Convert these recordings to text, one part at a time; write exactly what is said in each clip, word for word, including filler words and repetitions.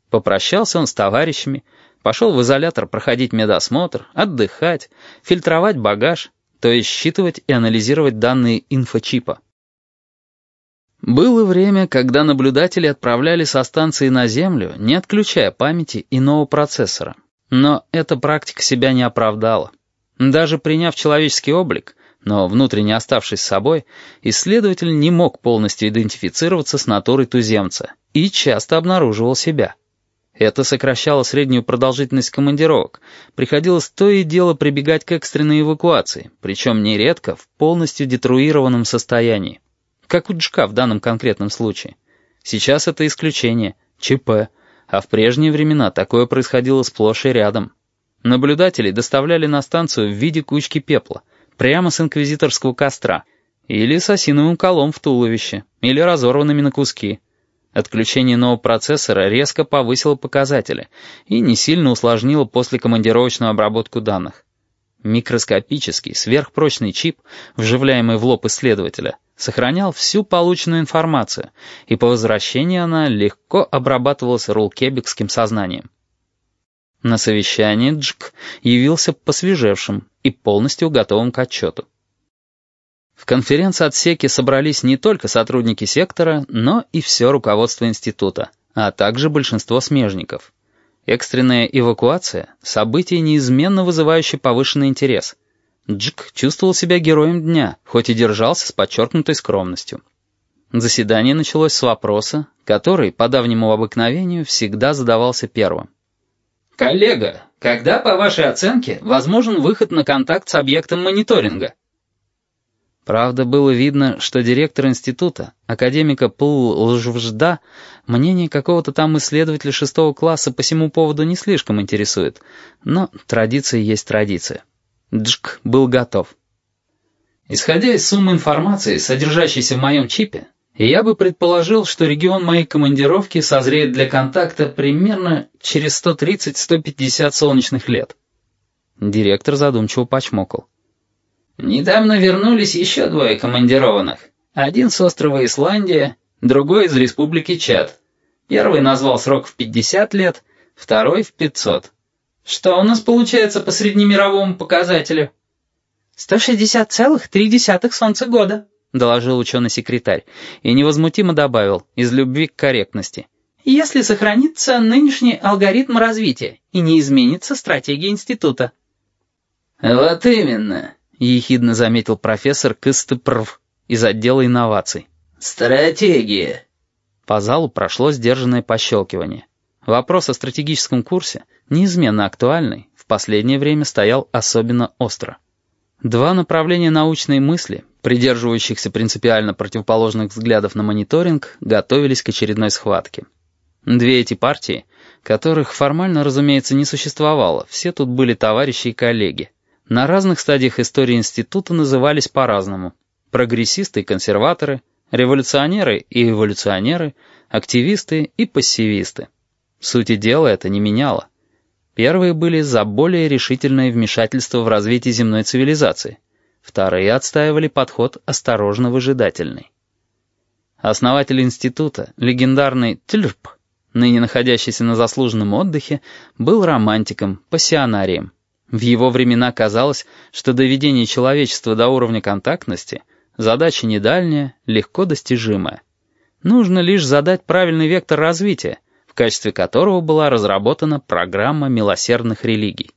Попрощался он с товарищами, пошел в изолятор проходить медосмотр, отдыхать, фильтровать багаж, то есть считывать и анализировать данные инфочипа. Было время, когда наблюдатели отправляли со станции на Землю, не отключая памяти иного процессора. Но эта практика себя не оправдала. Даже приняв человеческий облик, но внутренне оставшись собой, исследователь не мог полностью идентифицироваться с натурой туземца и часто обнаруживал себя. Это сокращало среднюю продолжительность командировок, приходилось то и дело прибегать к экстренной эвакуации, причем нередко в полностью детруированном состоянии. Как у Джка в данном конкретном случае. Сейчас это исключение, ЧП, а в прежние времена такое происходило сплошь и рядом. Наблюдателей доставляли на станцию в виде кучки пепла, прямо с инквизиторского костра, или с осиновым колом в туловище, или разорванными на куски. Отключение нового процессора резко повысило показатели и не сильно усложнило послекомандировочную обработку данных. Микроскопический, сверхпрочный чип, вживляемый в лоб исследователя, сохранял всю полученную информацию, и по возвращении она легко обрабатывалась рулкебекским сознанием. На совещании Джк явился посвежевшим и полностью готовым к отчету. В конференц-отсеке собрались не только сотрудники сектора, но и все руководство института, а также большинство смежников. Экстренная эвакуация — событие, неизменно вызывающее повышенный интерес. Джк чувствовал себя героем дня, хоть и держался с подчеркнутой скромностью. Заседание началось с вопроса, который, по давнему обыкновению, всегда задавался первым. «Коллега, когда, по вашей оценке, возможен выход на контакт с объектом мониторинга?» Правда, было видно, что директор института, академика Пл Лжвжда, мнение какого-то там исследователя шестого класса по всему поводу не слишком интересует, но традиция есть традиция. Джк был готов. Исходя из суммы информации, содержащейся в моем чипе, я бы предположил, что регион моей командировки созреет для контакта примерно через сто тридцать — сто пятьдесят солнечных лет. Директор задумчиво почмокал. Недавно вернулись еще двое командированных. Один с острова Исландия, другой из республики Чад. Первый назвал срок в пятьдесят лет, второй в пятьсот. Что у нас получается по среднемировому показателю? «Сто шестьдесят целых три десятых солнца года», — доложил ученый-секретарь, и невозмутимо добавил, из любви к корректности. «Если сохранится нынешний алгоритм развития и не изменится стратегия института». «Вот именно», — ехидно заметил профессор Кыстыпрв из отдела инноваций. «Стратегия». По залу прошло сдержанное пощелкивание. Вопрос о стратегическом курсе, неизменно актуальный, в последнее время стоял особенно остро. Два направления научной мысли, придерживающихся принципиально противоположных взглядов на мониторинг, готовились к очередной схватке. Две эти партии, которых формально, разумеется, не существовало, все тут были товарищи и коллеги, на разных стадиях истории института назывались по-разному. Прогрессисты и консерваторы, революционеры и эволюционеры, активисты и пассивисты. Сути дела это не меняло. Первые были за более решительное вмешательство в развитие земной цивилизации. Вторые отстаивали подход осторожно-выжидательный. Основатель института, легендарный Тльрп, ныне находящийся на заслуженном отдыхе, был романтиком, пассионарием. В его времена казалось, что доведение человечества до уровня контактности — задача не дальняя, легко достижимая. Нужно лишь задать правильный вектор развития, в качестве которого была разработана программа милосердных религий.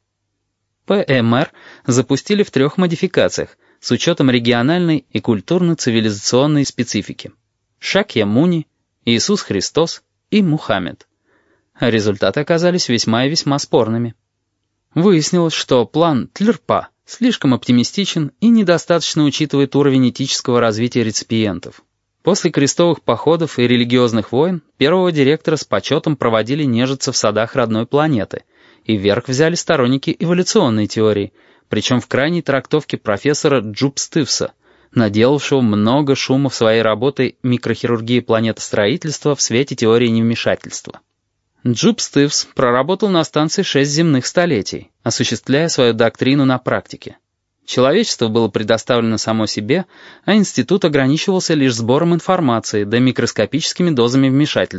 ПМР запустили в трех модификациях с учетом региональной и культурно-цивилизационной специфики. Шакья-Муни, Иисус Христос и Мухаммед. Результаты оказались весьма и весьма спорными. Выяснилось, что план Тльрпа слишком оптимистичен и недостаточно учитывает уровень этического развития реципиентов. После крестовых походов и религиозных войн первого директора с почетом проводили нежиться в садах родной планеты, и вверх взяли сторонники эволюционной теории, причем в крайней трактовке профессора Джубстывса, наделавшего много шума в своей работе «Микрохирургия планетостроительства в свете теории невмешательства». Джубстывс проработал на станции шесть земных столетий, осуществляя свою доктрину на практике. Человечество было предоставлено само себе, а институт ограничивался лишь сбором информации да микроскопическими дозами вмешательства,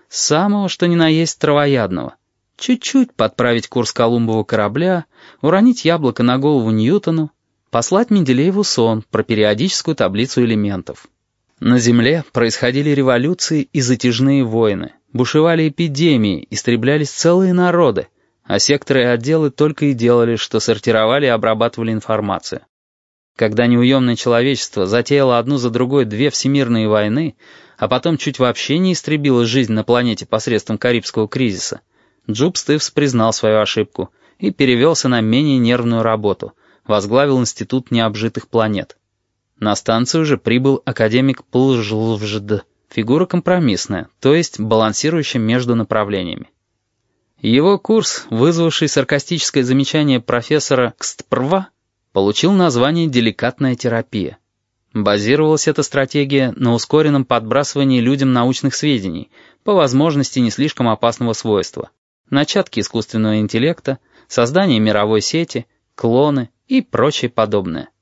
самого что ни на есть травоядного. Чуть-чуть подправить курс Колумбова корабля, уронить яблоко на голову Ньютону, послать Менделееву сон про периодическую таблицу элементов. На Земле происходили революции и затяжные войны, бушевали эпидемии, истреблялись целые народы, а секторы и отделы только и делали, что сортировали и обрабатывали информацию. Когда неуемное человечество затеяло одну за другой две всемирные войны, а потом чуть вообще не истребило жизнь на планете посредством Карибского кризиса, Джуб Стивс признал свою ошибку и перевелся на менее нервную работу, возглавил Институт необжитых планет. На станцию же прибыл академик Плжлвжд, фигура компромиссная, то есть балансирующая между направлениями. Его курс, вызвавший саркастическое замечание профессора Кстпрва, получил название «деликатная терапия». Базировалась эта стратегия на ускоренном подбрасывании людям научных сведений, по возможности не слишком опасного свойства, начатки искусственного интеллекта, создание мировой сети, клоны и прочее подобное.